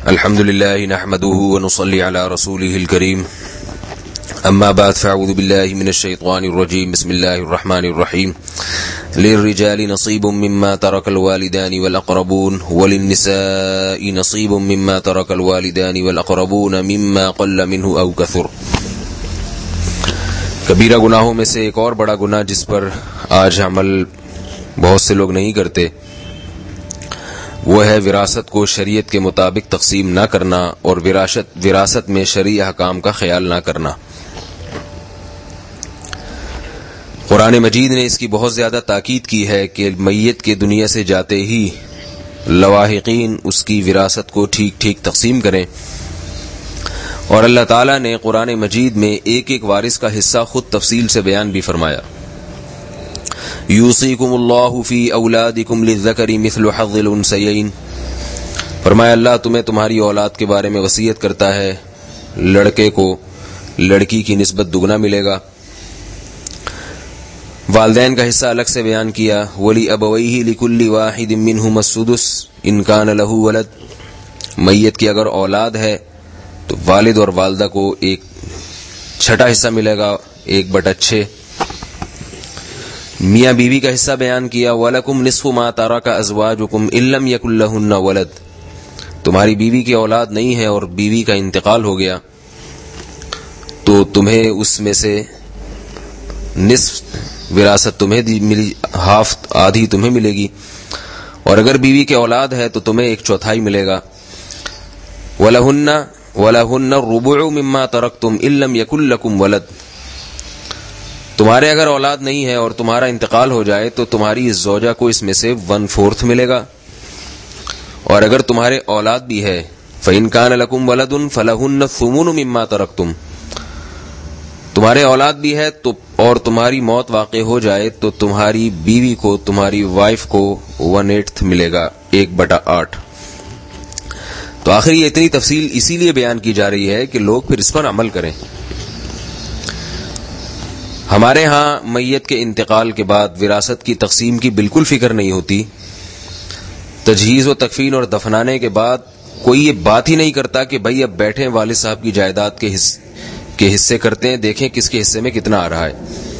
الحمد لله نحمده ونصلي على رسوله الكريم أما بعد فأعوذ بالله من الشيطان الرجيم بسم الله الرحمن الرحيم للرجال نصيب مما ترك الوالدان والأقربون وللنساء نصيب مما ترك الوالدان والأقربون مما قل منه أو كثر. کبیرہ گناہوں میں سے ایک اور بڑا گناہ جس پر آج عمل بہت سے لوگ نہیں کرتے وہ ہے وراثت کو شریعت کے مطابق تقسیم نہ کرنا اور وراثت میں شرعی احکام کا خیال نہ کرنا. قرآن مجید نے اس کی بہت زیادہ تاکید کی ہے کہ میت کے دنیا سے جاتے ہی لواحقین اس کی وراثت کو ٹھیک ٹھیک تقسیم کریں، اور اللہ تعالیٰ نے قرآن مجید میں ایک ایک وارث کا حصہ خود تفصیل سے بیان بھی فرمایا. یوصیکم اللہ فی اولادکم للذکر مثل حظ الانثیین، فرمایا اللہ تمہیں تمہاری اولاد کے بارے میں وصیت کرتا ہے، لڑکے کو لڑکی کی نسبت دگنا ملے گا. والدین کا حصہ الگ سے بیان کیا. ولی ابویہ لکل واحد منہما السدس ان کان لہ ولد، میت کی اگر اولاد ہے تو والد اور والدہ کو ایک چھٹا حصہ ملے گا، 1/6. میاں بیوی کا حصہ بیان کیا. وَلَكُمْ نِصْفُ مَا تَرَكَ أَزْوَاجُكُمْ إِن لَّمْ يَكُن لَّهُنَّ وَلَدٌ، تمہاری بیوی کی اولاد نہیں ہے اور بیوی کا انتقال ہو گیا تو تمہیں اس میں سے نصف وراثت تمہیں ملی، ہاف آدھی تمہیں ملے گی، اور اگر بیوی کی اولاد ہے تو تمہیں 1/4 ملے گا. وَلَهُنَّ الرُّبُعُ مِمَّا تَرَكْتُمْ إِن لَّمْ يَكُن لَّكُمْ وَلَدٌ، تمہارے اگر اولاد نہیں ہے اور تمہارا انتقال ہو جائے تو تمہاری اس زوجہ کو اس میں سے 1/4 ملے گا، اور اگر تمہارے اولاد بھی ہے فَإِن كَانَ لَكُمْ وَلَدٌ فَلَهُنَّ الثُّمُنُ مِمَّا تَرَكْتُمْ، تمہارے اولاد بھی ہے تو اور تمہاری موت واقع ہو جائے تو تمہاری بیوی کو، تمہاری وائف کو 1/8 ملے گا، 1/8. تو آخر یہ اتنی تفصیل اسی لیے بیان کی جا رہی ہے کہ لوگ پھر اس پر عمل کریں. ہمارے ہاں میت کے انتقال کے بعد وراثت کی تقسیم کی بالکل فکر نہیں ہوتی. تجہیز و تکفین اور دفنانے کے بعد کوئی یہ بات ہی نہیں کرتا کہ بھائی اب بیٹھیں والد صاحب کی جائیداد کے حصے کرتے ہیں، دیکھیں کس کے حصے میں کتنا آ رہا ہے.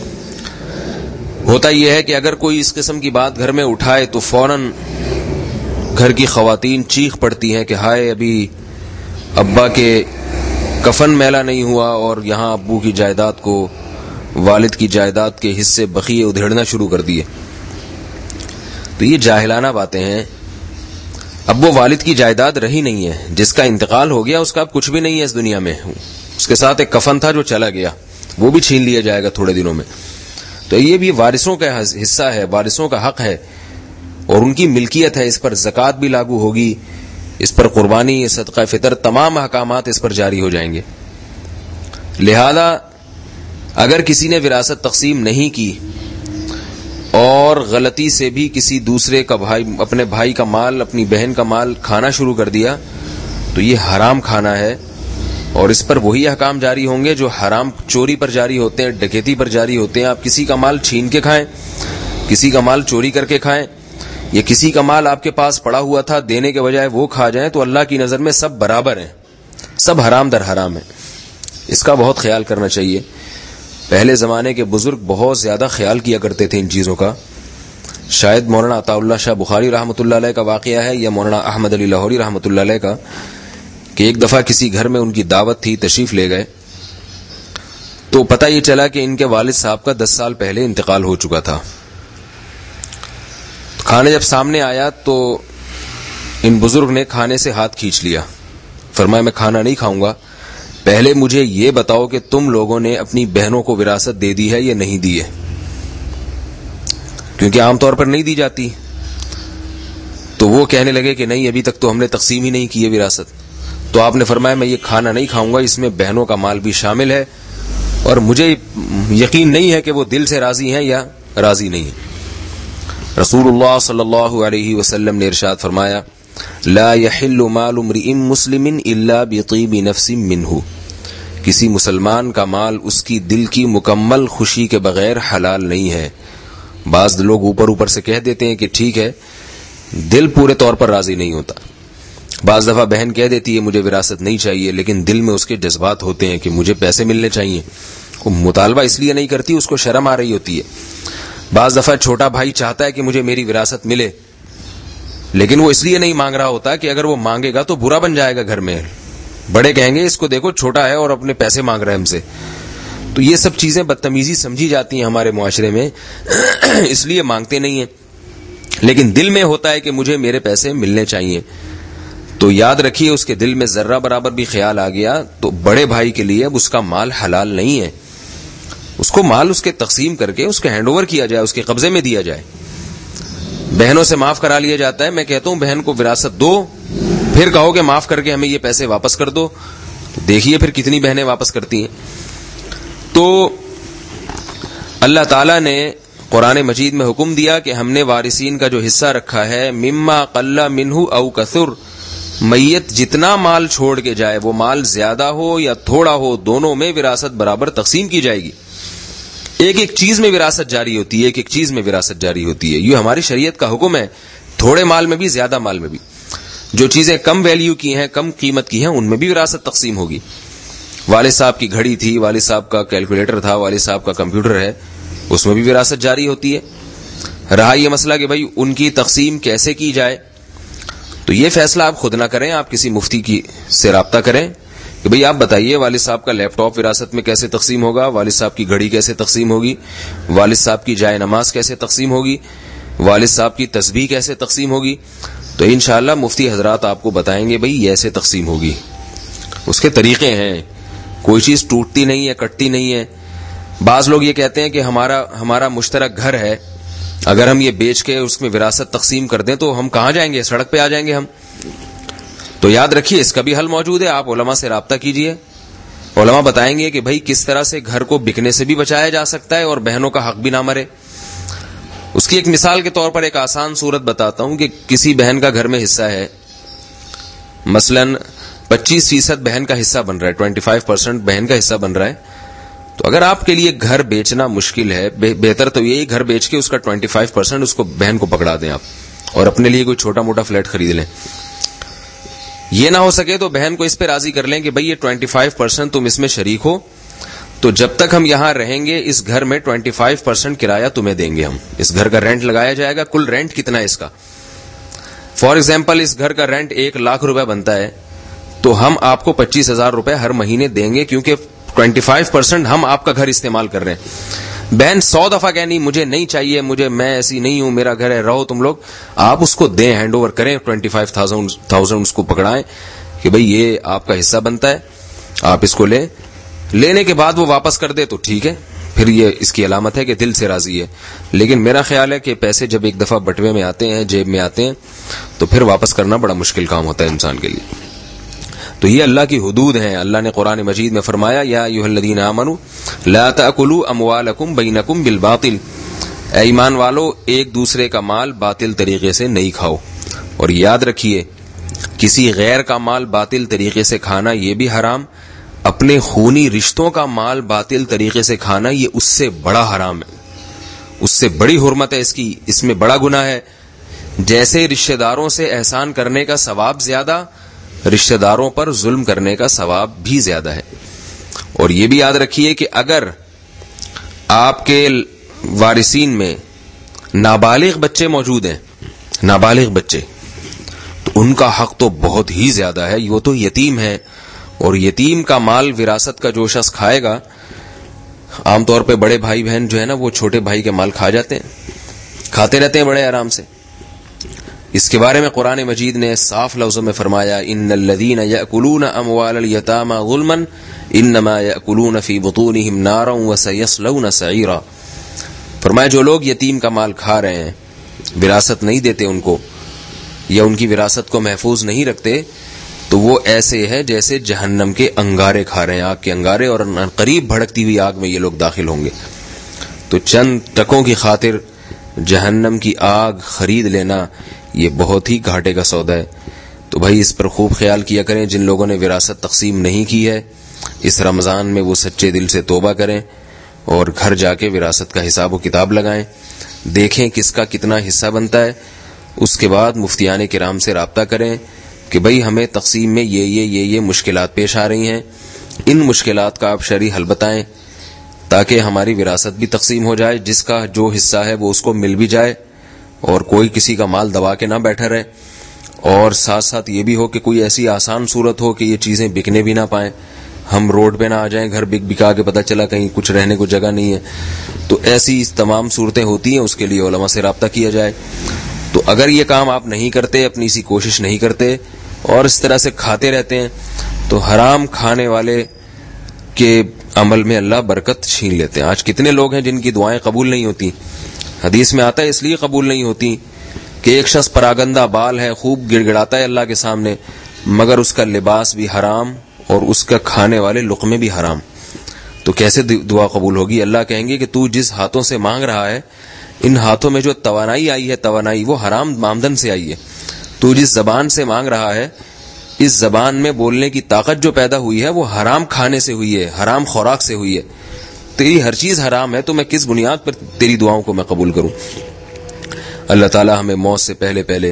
ہوتا یہ ہے کہ اگر کوئی اس قسم کی بات گھر میں اٹھائے تو فوراً گھر کی خواتین چیخ پڑتی ہیں کہ ہائے ابھی ابا کے کفن میلا نہیں ہوا اور یہاں ابو کی جائیداد کو، والد کی جائیداد کے حصے بقیے ادھیڑنا شروع کر دیے. تو یہ جاہلانہ باتیں ہیں. اب وہ والد کی جائیداد رہی نہیں ہے، جس کا انتقال ہو گیا اس کا اب کچھ بھی نہیں ہے اس دنیا میں. اس کے ساتھ ایک کفن تھا جو چلا گیا، وہ بھی چھین لیا جائے گا تھوڑے دنوں میں. تو یہ بھی وارثوں کا حصہ ہے، وارثوں کا حق ہے اور ان کی ملکیت ہے. اس پر زکوٰۃ بھی لاگو ہوگی، اس پر قربانی، صدقہ فطر، تمام احکامات اس پر جاری ہو جائیں گے. لہذا اگر کسی نے وراثت تقسیم نہیں کی اور غلطی سے بھی کسی دوسرے کا اپنے بھائی کا مال، اپنی بہن کا مال کھانا شروع کر دیا تو یہ حرام کھانا ہے، اور اس پر وہی احکام جاری ہوں گے جو حرام چوری پر جاری ہوتے ہیں، ڈکیتی پر جاری ہوتے ہیں. آپ کسی کا مال چھین کے کھائیں، کسی کا مال چوری کر کے کھائیں، یا کسی کا مال آپ کے پاس پڑا ہوا تھا دینے کے بجائے وہ کھا جائیں، تو اللہ کی نظر میں سب برابر ہیں، سب حرام در حرام ہیں. اس کا بہت خیال کرنا چاہیے. پہلے زمانے کے بزرگ بہت زیادہ خیال کیا کرتے تھے ان چیزوں کا. شاید مولانا عطا اللہ شاہ بخاری رحمۃ اللہ علیہ کا واقعہ ہے یا مولانا احمد علی لاہوری رحمۃ اللہ علیہ کا کہ ایک دفعہ کسی گھر میں ان کی دعوت تھی، تشریف لے گئے تو پتہ یہ چلا کہ ان کے والد صاحب کا 10 سال پہلے انتقال ہو چکا تھا. کھانے جب سامنے آیا تو ان بزرگ نے کھانے سے ہاتھ کھینچ لیا، فرمایا میں کھانا نہیں کھاؤں گا، پہلے مجھے یہ بتاؤ کہ تم لوگوں نے اپنی بہنوں کو وراثت دے دی ہے یا نہیں دی ہے، کیونکہ عام طور پر نہیں دی جاتی. تو وہ کہنے لگے کہ نہیں ابھی تک تو ہم نے تقسیم ہی نہیں کی ہے وراثت. تو آپ نے فرمایا میں یہ کھانا نہیں کھاؤں گا، اس میں بہنوں کا مال بھی شامل ہے اور مجھے یقین نہیں ہے کہ وہ دل سے راضی ہیں یا راضی نہیں ہیں. رسول اللہ صلی اللہ علیہ وسلم نے ارشاد فرمایا لا يحل مال امرئ مسلم الا بطیب نفس منہ، کسی مسلمان کا مال اس کی دل کی مکمل خوشی کے بغیر حلال نہیں ہے. بعض لوگ اوپر سے کہہ دیتے ہیں کہ ٹھیک ہے، دل پورے طور پر راضی نہیں ہوتا. بعض دفعہ بہن کہہ دیتی ہے مجھے وراثت نہیں چاہیے، لیکن دل میں اس کے جذبات ہوتے ہیں کہ مجھے پیسے ملنے چاہیے، وہ مطالبہ اس لیے نہیں کرتی، اس کو شرم آ رہی ہوتی ہے۔ بعض دفعہ چھوٹا بھائی چاہتا ہے کہ مجھے میری وراثت ملے، لیکن وہ اس لیے نہیں مانگ رہا ہوتا کہ اگر وہ مانگے گا تو برا بن جائے گا گھر میں، بڑے کہیں گے اس کو دیکھو چھوٹا ہے اور اپنے پیسے مانگ رہا ہے ہم سے۔ تو یہ سب چیزیں بدتمیزی سمجھی جاتی ہیں ہمارے معاشرے میں، اس لیے مانگتے نہیں ہیں، لیکن دل میں ہوتا ہے کہ مجھے میرے پیسے ملنے چاہیے۔ تو یاد رکھیے اس کے دل میں ذرہ برابر بھی خیال آ گیا تو بڑے بھائی کے لیے اب اس کا مال حلال نہیں ہے، اس کو مال اس کے تقسیم کر کے اس کے ہینڈ اوور کیا جائے، اس کے قبضے میں دیا جائے۔ بہنوں سے معاف کرا لیا جاتا ہے، میں کہتا ہوں بہن کو وراثت دو، پھر کہو کہ معاف کر کے ہمیں یہ پیسے واپس کر دو، تو دیکھیے پھر کتنی بہنیں واپس کرتی ہیں۔ تو اللہ تعالیٰ نے قرآن مجید میں حکم دیا کہ ہم نے وارثین کا جو حصہ رکھا ہے مما قل منہ او کثر، میت جتنا مال چھوڑ کے جائے وہ مال زیادہ ہو یا تھوڑا ہو، دونوں میں وراثت برابر تقسیم کی جائے گی۔ ایک ایک چیز میں وراثت جاری ہوتی ہے، ایک ایک چیز میں وراثت جاری ہوتی ہے، یہ ہماری شریعت کا حکم ہے، تھوڑے مال میں بھی زیادہ مال میں بھی۔ جو چیزیں کم ویلیو کی ہیں، کم قیمت کی ہیں، ان میں بھی وراثت تقسیم ہوگی۔ والد صاحب کی گھڑی تھی، والد صاحب کا کیلکولیٹر تھا، والد صاحب کا کمپیوٹر ہے، اس میں بھی وراثت جاری ہوتی ہے۔ رہا یہ مسئلہ کہ بھائی ان کی تقسیم کیسے کی جائے، تو یہ فیصلہ آپ خود نہ کریں، آپ کسی مفتی سے رابطہ کریں کہ بھئی آپ بتائیے والد صاحب کا لیپ ٹاپ وراثت میں کیسے تقسیم ہوگا، والد صاحب کی گھڑی کیسے تقسیم ہوگی، والد صاحب کی جائے نماز کیسے تقسیم ہوگی، والد صاحب کی تسبیح کیسے تقسیم ہوگی۔ تو انشاءاللہ مفتی حضرات آپ کو بتائیں گے بھئی یہ ایسے تقسیم ہوگی، اس کے طریقے ہیں، کوئی چیز ٹوٹتی نہیں ہے، کٹتی نہیں ہے۔ بعض لوگ یہ کہتے ہیں کہ ہمارا مشترک گھر ہے، اگر ہم یہ بیچ کے اس میں وراثت تقسیم کر دیں تو ہم کہاں جائیں گے، سڑک پہ آ جائیں گے ہم۔ تو یاد رکھیے اس کا بھی حل موجود ہے، آپ علماء سے رابطہ کیجئے، علماء بتائیں گے کہ بھائی کس طرح سے گھر کو بکنے سے بھی بچایا جا سکتا ہے اور بہنوں کا حق بھی نہ مرے۔ اس کی ایک مثال کے طور پر ایک آسان صورت بتاتا ہوں کہ کسی بہن کا گھر میں حصہ ہے، مثلاً 25% بہن کا حصہ بن رہا ہے، 25% بہن کا حصہ بن رہا ہے، تو اگر آپ کے لیے گھر بیچنا مشکل ہے، بہتر تو یہی گھر بیچ کے اس کا 25% اس کو بہن کو پکڑا دیں آپ، اور اپنے لیے کوئی چھوٹا موٹا فلیٹ خرید لیں۔ یہ نہ ہو سکے تو بہن کو اس پہ راضی کر لیں کہ بھئی یہ 25% تم اس میں شریک ہو، تو جب تک ہم یہاں رہیں گے اس گھر میں 25% کرایہ تمہیں دیں گے، ہم اس گھر کا رینٹ لگایا جائے گا۔ کل رینٹ کتنا ہے اس کا، فار ایگزامپل اس گھر کا رینٹ 1,00,000 روپے بنتا ہے، تو ہم آپ کو 25,000 روپے ہر مہینے دیں گے، کیونکہ 25% ہم آپ کا گھر استعمال کر رہے ہیں۔ بہن 100 دفعہ کہ نہیں مجھے نہیں چاہیے، میں ایسی نہیں ہوں، میرا گھر ہے، رہو تم لوگ، آپ اس کو دیں، ہینڈ اوور کریں، 25,000 اس کو پکڑائیں کہ بھئی یہ آپ کا حصہ بنتا ہے، آپ اس کو لیں۔ لینے کے بعد وہ واپس کر دے تو ٹھیک ہے، پھر یہ اس کی علامت ہے کہ دل سے راضی ہے، لیکن میرا خیال ہے کہ پیسے جب ایک دفعہ بٹوے میں آتے ہیں، جیب میں آتے ہیں، تو پھر واپس کرنا بڑا مشکل کام ہوتا ہے انسان کے لیے۔ تو یہ اللہ کی حدود ہیں۔ اللہ نے قرآن مجید میں فرمایا یا ایھا الذین آمنوا لا تأکلوا اموالکم بینکم بالباطل، اے ایمان والو ایک دوسرے کا مال باطل طریقے سے نہیں کھاؤ۔ اور یاد رکھیے کسی غیر کا مال باطل طریقے سے کھانا یہ بھی حرام، اپنے خونی رشتوں کا مال باطل طریقے سے کھانا یہ اس سے بڑا حرام ہے، اس سے بڑی حرمت ہے، اس میں بڑا گناہ ہے۔ جیسے رشتہ داروں سے احسان کرنے کا ثواب زیادہ، رشتہ داروں پر ظلم کرنے کا ثواب بھی زیادہ ہے۔ اور یہ بھی یاد رکھیے کہ اگر آپ کے وارثین میں نابالغ بچے موجود ہیں، نابالغ بچے، تو ان کا حق تو بہت ہی زیادہ ہے، وہ تو یتیم ہے، اور یتیم کا مال وراثت کا جو شخص کھائے گا، عام طور پہ بڑے بھائی بہن جو ہے نا وہ چھوٹے بھائی کے مال کھا جاتے ہیں، کھاتے رہتے ہیں بڑے آرام سے۔ اس کے بارے میں قرآن مجید نے صاف لفظوں میں فرمایا ان الذین یأکلون اموال الیتامی ظلما انما یأکلون فی بطونہم نارا وسیصلون سعیرا، فرمایا جو لوگ یتیم کا مال کھا رہے ہیں، وراثت نہیں دیتے ان کو، یا ان کی وراثت کو محفوظ نہیں رکھتے، تو وہ ایسے ہے جیسے جہنم کے انگارے کھا رہے ہیں، آگ کے انگارے، اور قریب بھڑکتی ہوئی آگ میں یہ لوگ داخل ہوں گے۔ تو چند ٹکوں کی خاطر جہنم کی آگ خرید لینا یہ بہت ہی گھاٹے کا سودا ہے۔ تو بھائی اس پر خوب خیال کیا کریں، جن لوگوں نے وراثت تقسیم نہیں کی ہے اس رمضان میں وہ سچے دل سے توبہ کریں اور گھر جا کے وراثت کا حساب و کتاب لگائیں، دیکھیں کس کا کتنا حصہ بنتا ہے، اس کے بعد مفتیان کرام سے رابطہ کریں، کہ بھئی ہمیں تقسیم میں یہ مشکلات پیش آ رہی ہیں، ان مشکلات کا آپ شرعی حل بتائیں تاکہ ہماری وراثت بھی تقسیم ہو جائے، جس کا جو حصہ ہے وہ اس کو مل بھی جائے اور کوئی کسی کا مال دبا کے نہ بیٹھا رہے، اور ساتھ ساتھ یہ بھی ہو کہ کوئی ایسی آسان صورت ہو کہ یہ چیزیں بکنے بھی نہ پائیں، ہم روڈ پہ نہ آ جائیں گھر بکا کے پتہ چلا کہیں کچھ رہنے کو جگہ نہیں ہے. تو ایسی تمام صورتیں ہوتی ہیں، اس کے لیے علماء سے رابطہ کیا جائے. تو اگر یہ کام آپ نہیں کرتے، اپنی سی کوشش نہیں کرتے اور اس طرح سے کھاتے رہتے ہیں تو حرام کھانے والے کے عمل میں اللہ برکت چھین لیتے ہیں. آج کتنے لوگ ہیں جن کی دعائیں قبول نہیں ہوتی. حدیث میں آتا ہے اس لیے قبول نہیں ہوتی کہ ایک شخص پراگندہ بال ہے، خوب گڑ گڑاتا ہے اللہ کے سامنے، مگر اس کا لباس بھی حرام اور اس کا کھانے والے لقمے بھی حرام. تو کیسے دعا قبول ہوگی؟ اللہ کہیں گے کہ تو جس ہاتھوں سے مانگ رہا ہے، ان ہاتھوں میں جو توانائی آئی ہے، توانائی وہ حرام آمدن سے آئی ہے. تو جس زبان سے مانگ رہا ہے، اس زبان میں بولنے کی طاقت جو پیدا ہوئی ہے وہ حرام کھانے سے ہوئی ہے، حرام خوراک سے ہوئی ہے. تیری ہر چیز حرام ہے، تو میں کس بنیاد پر تیری دعاؤں کو میں قبول کروں؟ اللہ تعالی ہمیں موت سے پہلے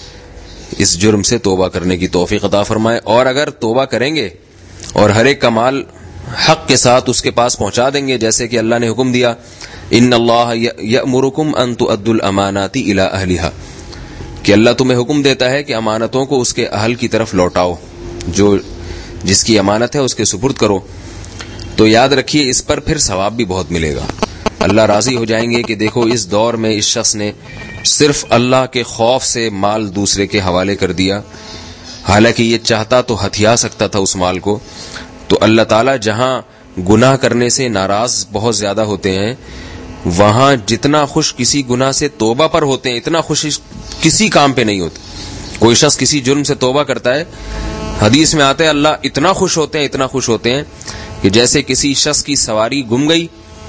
اس جرم سے توبہ کرنے کی توفیق عطا فرمائے. اور اگر توبہ کریں گے اور ہر ایک کا مال حق کے ساتھ اس کے پاس پہنچا دیں گے، جیسے کہ اللہ نے حکم دیا، ان اللہ یأمرکم ان تؤدوا الامانات الی اہلھا، کہ اللہ تمہیں حکم دیتا ہے کہ امانتوں کو اس کے اہل کی طرف لوٹاؤ، جو جس کی امانت ہے اس کے سپرد کرو. تو یاد رکھیے اس پر پھر ثواب بھی بہت ملے گا. اللہ راضی ہو جائیں گے کہ دیکھو اس دور میں اس شخص نے صرف اللہ کے خوف سے مال دوسرے کے حوالے کر دیا، حالانکہ یہ چاہتا تو ہتھیا سکتا تھا اس مال کو. تو اللہ تعالیٰ جہاں گناہ کرنے سے ناراض بہت زیادہ ہوتے ہیں، وہاں جتنا خوش کسی گناہ سے توبہ پر ہوتے ہیں، اتنا خوش کسی کام پہ نہیں ہوتے. کوئی شخص کسی جرم سے توبہ کرتا ہے، حدیث میں آتا ہے اللہ اتنا خوش ہوتے ہیں کہ جیسے کسی شخص کی سواری گم گئی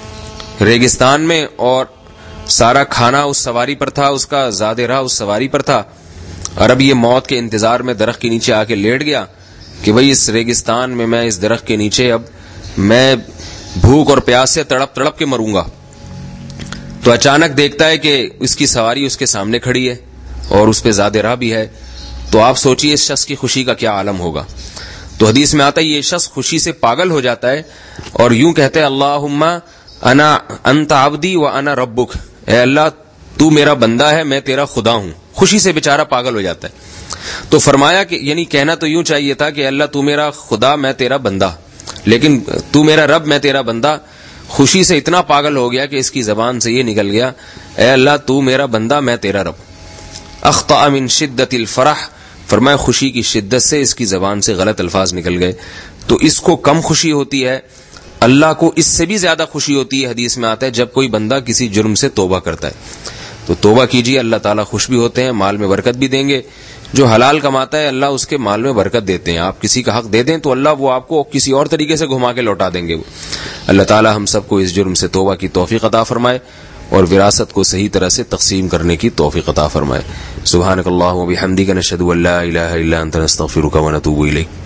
ریگستان میں اور سارا کھانا اس سواری پر تھا، اس کا زاد راہ اس سواری پر تھا، اور اب یہ موت کے انتظار میں درخت کے نیچے آ کے لیٹ گیا کہ بھئی اس ریگستان میں اس درخت کے نیچے اب میں بھوک اور پیاس سے تڑپ کے مروں گا. تو اچانک دیکھتا ہے کہ اس کی سواری اس کے سامنے کھڑی ہے اور اس پہ زاد راہ بھی ہے. تو آپ سوچئے اس شخص کی خوشی کا کیا عالم ہوگا. تو حدیث میں آتا ہے یہ شخص خوشی سے پاگل ہو جاتا ہے اور یوں کہتے ہیں اللہم انت عبدی و انا ربک، اے اللہ تو میرا بندہ ہے، میں تیرا خدا ہوں. خوشی سے بیچارہ پاگل ہو جاتا ہے. تو فرمایا کہ یعنی کہنا تو یوں چاہیے تھا کہ اللہ تو میرا خدا میں تیرا بندہ، لیکن تو میرا رب میں تیرا بندہ. خوشی سے اتنا پاگل ہو گیا کہ اس کی زبان سے یہ نکل گیا اے اللہ تو میرا بندہ میں تیرا رب. اخطأ من شدت الفرح، فرمایا خوشی کی شدت سے اس کی زبان سے غلط الفاظ نکل گئے. تو اس کو کم خوشی ہوتی ہے، اللہ کو اس سے بھی زیادہ خوشی ہوتی ہے. حدیث میں آتا ہے جب کوئی بندہ کسی جرم سے توبہ کرتا ہے. تو توبہ کیجیے، اللہ تعالیٰ خوش بھی ہوتے ہیں، مال میں برکت بھی دیں گے. جو حلال کماتا ہے اللہ اس کے مال میں برکت دیتے ہیں. آپ کسی کا حق دے دیں تو اللہ وہ آپ کو کسی اور طریقے سے گھما کے لوٹا دیں گے. اللہ تعالیٰ ہم سب کو اس جرم سے توبہ کی توفیق عطا فرمائے اور وراثت کو صحیح طرح سے تقسیم کرنے کی توفیق عطا فرمائے. سبحانک اللہم و بحمدک، نشہد ان لا الہ الا انت، نستغفرک و نتوب الیک.